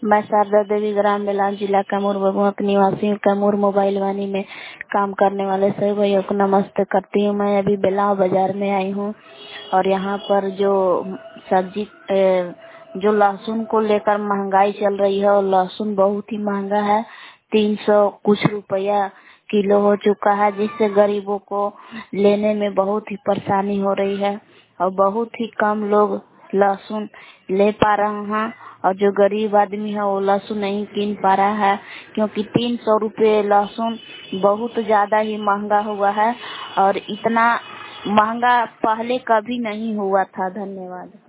मैं शारदा देवी ग्राम बेलान जिला कैमूर बगुआ की निवासी हूँ। कैमूर मोबाइल वानी में काम करने वाले सभी भाइयों को नमस्ते करती हूँ। मैं अभी बेलाव बाजार में आई हूँ और यहाँ पर जो सब्जी जो लहसुन को लेकर महंगाई चल रही है और लहसुन बहुत ही महंगा है। 300 कुछ रुपया किलो हो चुका है, जिससे गरीबों को लेने में बहुत ही परेशानी हो रही है और बहुत ही कम लोग लहसुन ले पा रहे हैं और जो गरीब आदमी है वो लहसुन नहीं कीन पा रहा है, क्योंकि 300 रुपये लहसुन बहुत ज्यादा ही महंगा हुआ है और इतना महंगा पहले कभी नहीं हुआ था। धन्यवाद।